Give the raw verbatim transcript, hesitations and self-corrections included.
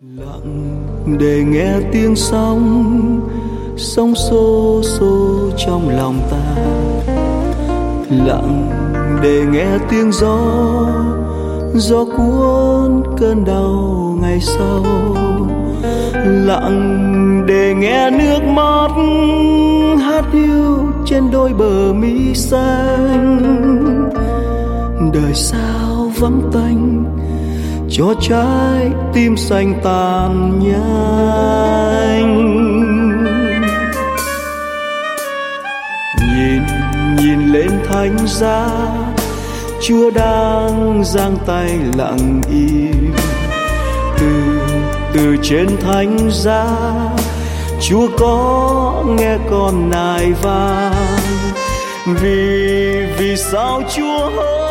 Lặng để nghe tiếng sóng, sóng xô xô trong lòng ta. Lặng để nghe tiếng gió, gió cuốn cơn đau ngày sau. Lặng để nghe nước mắt hát hiu trên đôi bờ mi xanh. Đời sao vắng tanh cho trái tim xanh tàn nhanh. Nhìn, nhìn lên thánh giá, Chúa đang giang tay lặng im. Từ, từ trên thánh giá, Chúa có nghe con nài vang. Vì, vì sao Chúa hỡi